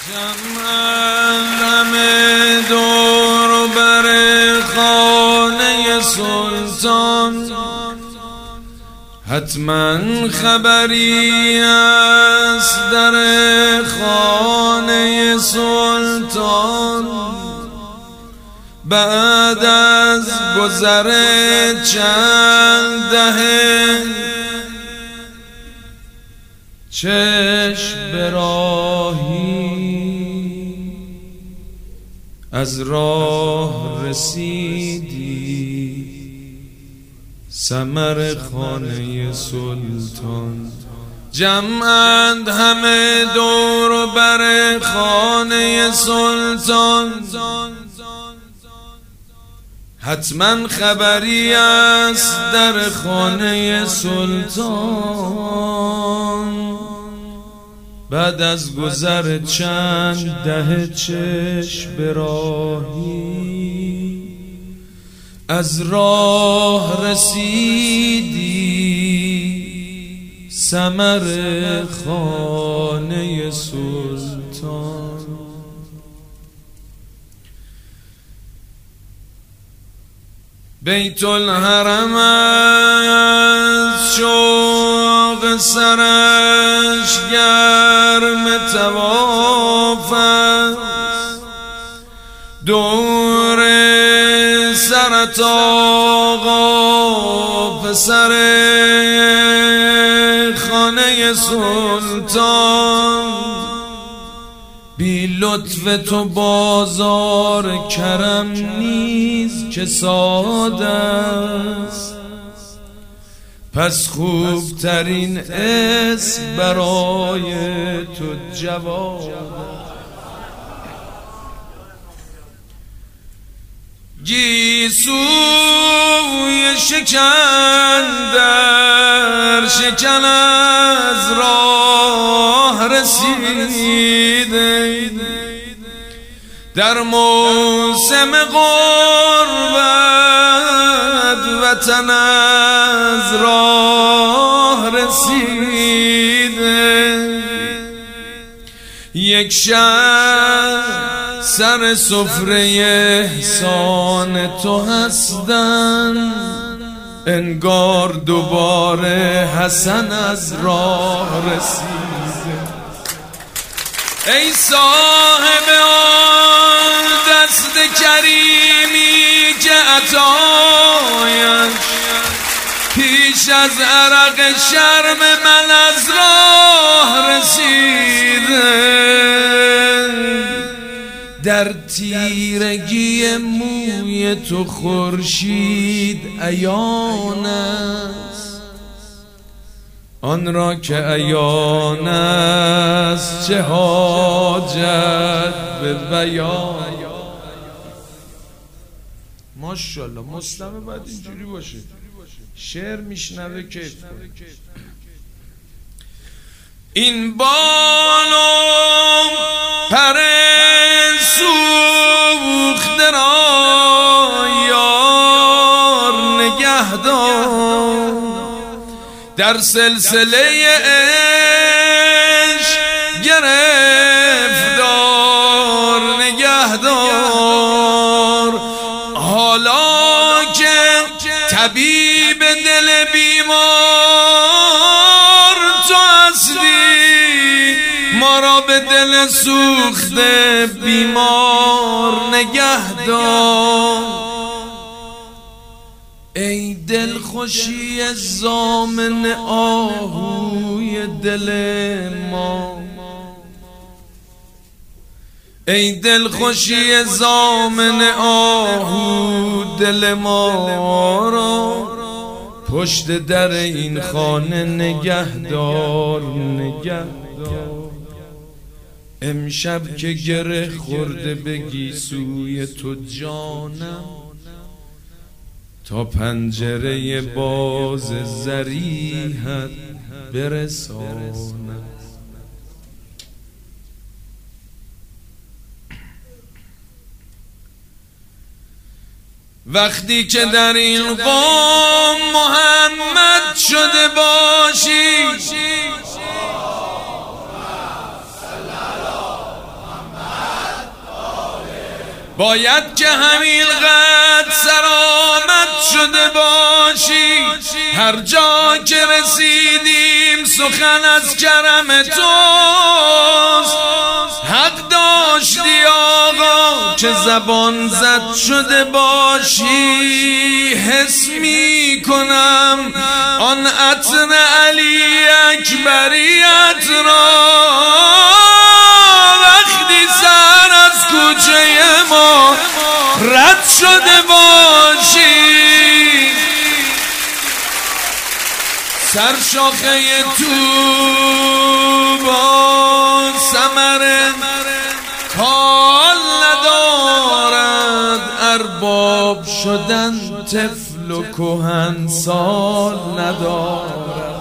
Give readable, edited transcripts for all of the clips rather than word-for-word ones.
همه دور بر خانه سلطان، حتما خبری است در خانه سلطان. بعد از گذر چند دهه چشم به راهی از راه رسیدی، ثمر خانه سلطان. جمعند همه دور بر خانه سلطان، حتما خبری است در خانه سلطان. بعد از گذر چند دهه چشم به راهی از راه رسیدی، ثمر خانه سلطان. بیت الحرم از شوق سرش گرم طواف است، دور سرت آقا پسر خانه سلطان. بی لطف تو بازار کرم نیز که ساده است، پس خوبترین اسم برای تو جواد. گیسوی شکن در شکن از راه رسیده، در موسم غربت وطن از راه رسیده. یک شب سر سفره احسان تو هستن، انگار دوباره حسن از راه رسیده. ای صاحب آن دست کریمی که عطایش پیش از عرق شرم من از راه رسیده، در تیرگی موی تو خورشید عیان است، آن را که عیان است چه حاجت به بیان. ماشاءالله مسلمه باید اینجوری باشه، شعر میشنوه کیف کنه. این بالو پر سوخته را یار نگهدار، در سلسله عشق گرفتار نگهدار. حالا که طبیب دل بیمار تو هستی، ما را به دل سوخته بیمار نگهدار. ای دل خوشی ضامن آهوی دل ما، ای دل خوشی ضامن آهو دل ما را، پشت در این خانه نگهدار نگهدار. امشب که گره خورده به گیسوی تو جانم، تا پنجره باز ضریحت برسانم. وقتی که در این قوم محمد شده باشی، باید که همین قد سرآمد شده باشی، هر جا که رسیدیم سخن از کرم توست. حق داشتی آقا که زبان زد شده باشی، حس می کنم آن عطر علی اکبریت را وقتی سر از کوچه ما رد شده باشی. سرشاخه طوبا ثمر کال ندارد، ارباب شدن طفل و کهنسال ندارد.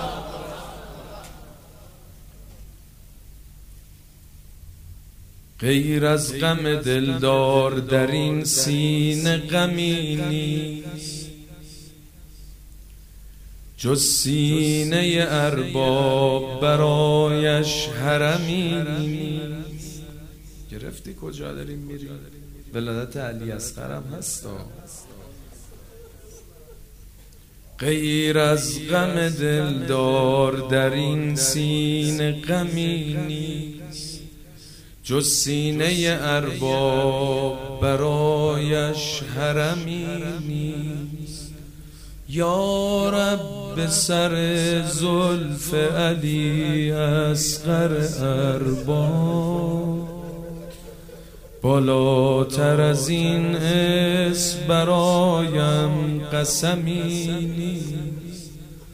غیر از غم دلدار در این سینه غمی نیست، جز سینه ارباب برایش حرمی نیست. گرفتی کجا داریم میریم؟ ولادت علی اصغرم هستا. غیر از غم دلدار در این سینه غمی نیست، جز سینه ارباب برایش حرمی نیست. یا رب سر زلف علی اصغر ارباب، بالاتر از این اسم برایم قسمی نیست.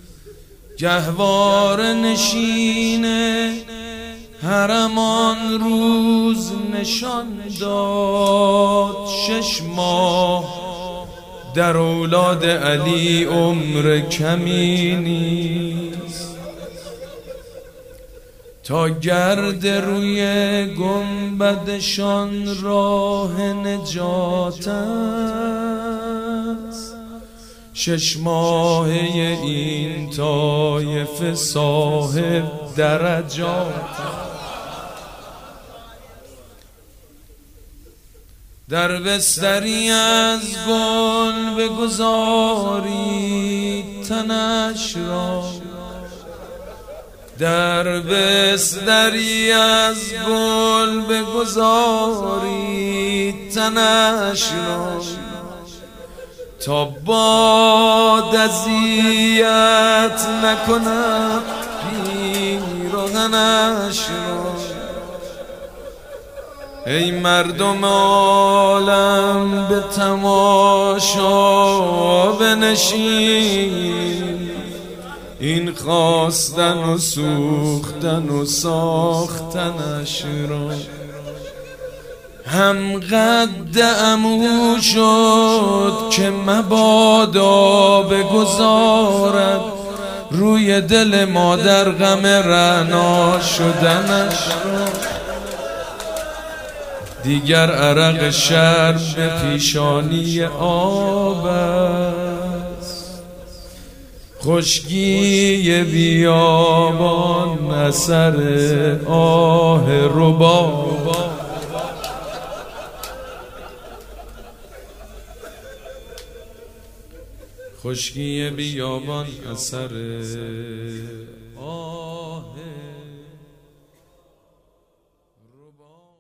گهواره نشین حرم آن روز نشان داد، 6 ماه در اولاد علی عمر کمی نیست. تا گرد روی گنبدشان راه نجات است، 6 ماهه این طایفه صاحب درجات است. در بستری از گل بگذاری تنش را، در بستری از گل بگذاری تنش را، تا باد اذیت نکند پیراهنش را. ای مردم عالم به تماشا بنشین، این خواستن و سوختن و ساختنش را. هم قد عمو شد که مبادا بگذارد روی دل مادر غم رعنا شدنش را. دیگر عرق شرم به پیشانی آب است، خشکی بیابان اثر آه رباب. خشکی بیابان اثر آه رباب.